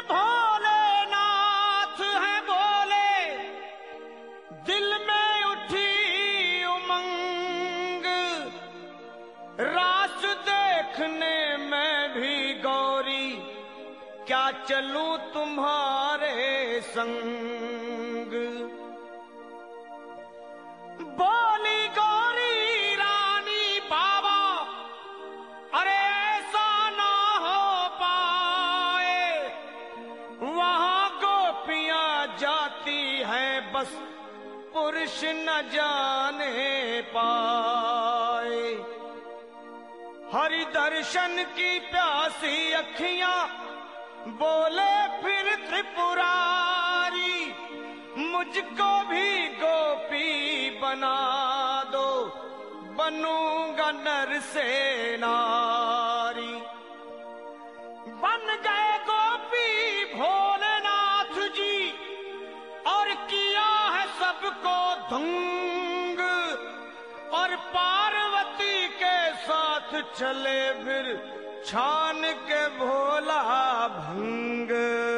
भोलेनाथ हैं बोले, दिल में उठी उमंग, रास देखने में भी गौरी, क्या चलूं तुम्हारे संग। बोली गौरी रानी बाबा, अरे ऐसा ना हो पाए, वहां गोपियां जाती हैं बस पुरुष न जाने पाए। हरि दर्शन की प्यासी अखियां, बोले फिर त्रिपुरारी, मुझको भी गोपी बना दो, बनूंगा नर से नारी। बन गए गोपी भोलेनाथ जी, और किया है सबको धुंग, और पार्वती के साथ चले फिर छान के भोला भंग।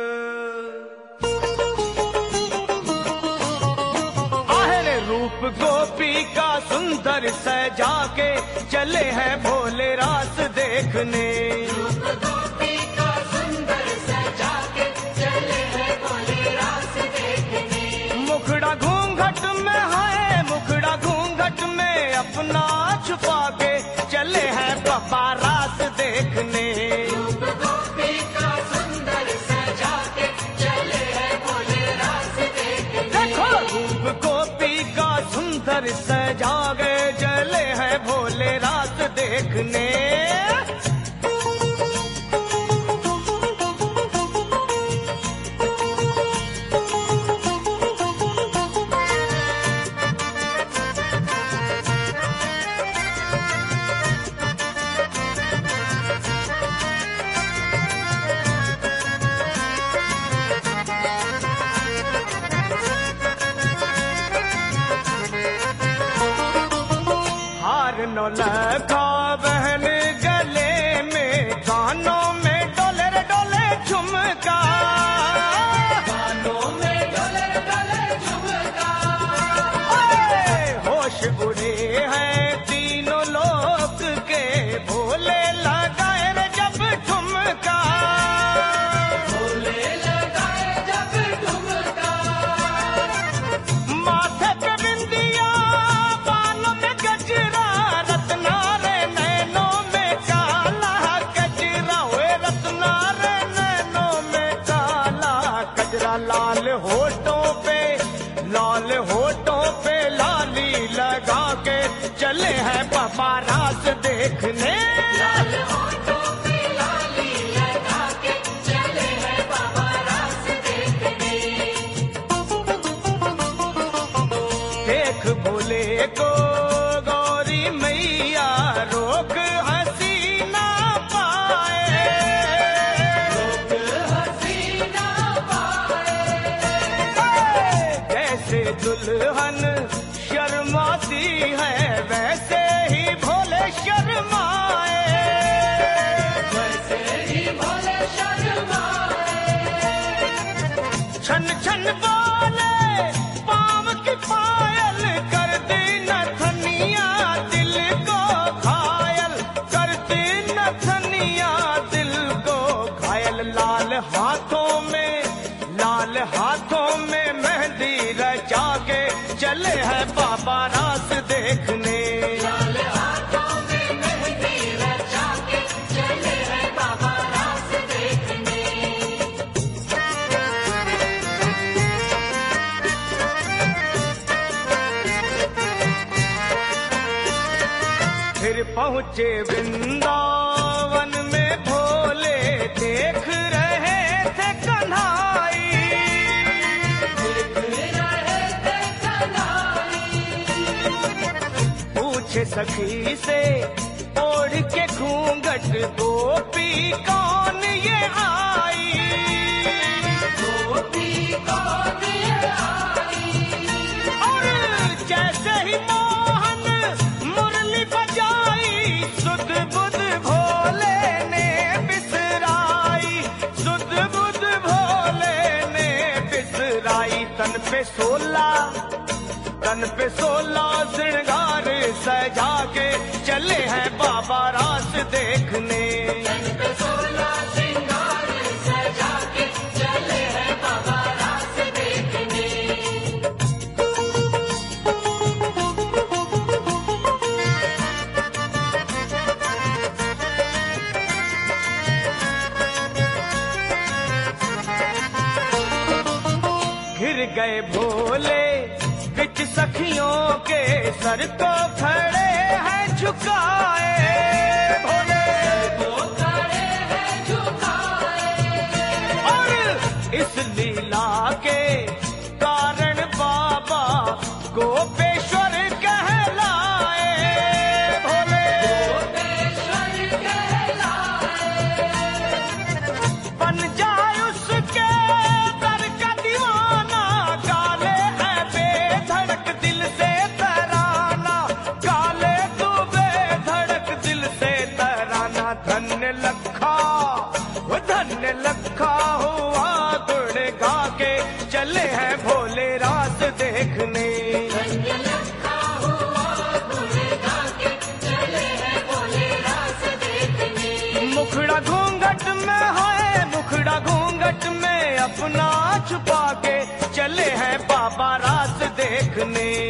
आहरे रूप गोपी का सुंदर सजा के, चले हैं भोले रास देखने। रूप गोपी का सुंदर सजा के, चले हैं भोले रास देखने। मुखड़ा घूंघट में है, मुखड़ा घूंघट में अपना छुपा के, चले हैं बाबा रास देखने। रूप गोपी का सुंदर सजा के, चले हैं भोले रास देखने। देखो रूप गोपी का सुंदर सजा के, चले हैं भोले रास देखने। नो लखा बहन गले में, कानों में डोले रे डोले झुमका, कानों में डोले डोले झुमका। होश उड़े हैं तीनों लोक के, भोले लगाए रे जब ठुमका, भोले लगाए जब ठुमका। माथे पे बिंदिया, बालों में गजरा, लाल होठों पे लाली लगा के, चले हैं बाबा रास देखने। लाल होठों पे लाली लगा के, चले हैं बाबा रास देखने। देख भोले को गौरी मैया, रोक हंसी ना पाए, रोक हंसी ना पाए। जैसे दुल्हन शर्माती है, वैसे ही भोले शर्माए, वैसे ही भोले शर्माए। छन छन बोले पाँव की पायल, कर दी नथनिया दिल को घायल, करती नथनिया दिल को घायल। लाल हाथों में मेहंदी रचा के, चले हैं बाबा रास देखने। लाल हाथों में मेहंदी रचा के, चले हैं बाबा रास देखने। फिर पहुँचे वृंदावन में, भोले देख रहे थे कन्हाई, देख रहे थे कन्हाई। पूछे सखी से ओढ़ के घूंघट, गोपी कौन ये आई, गोपी कौन ये आई। और जैसे ही मोहन मुरली बजाई, सुध बुध भोले ने बिसराई, सुध बुध भोले पे 16 श्रृंगार सजा के चले हैं बाबा रास देखने। तन पे 16 श्रृंगार सजा के चले हैं बाबा रास देखने। घिर गए भोले बिच सखियों के सर को खड़े हैं झुकाए भोले वो खड़े हैं झुकाए। और इस लीला के कारण बाबा गोपेश्वर कहलाए भोले गोपेश्वर कहलाए। बन जाए उसके दर का दीवाना गाले है बेधड़क दिल से तराना गाले तू बेधड़क दिल से तराना। धन्य लखा हुआ दुड़ गा के चले हैं भोले रास देखने। धन्य लखा हुआ दुर्गा के चले हैं भोले रास देखने। मुखड़ा घूंघट में है मुखड़ा घूंघट में अपना छुपा के चले हैं बाबा रास देखने।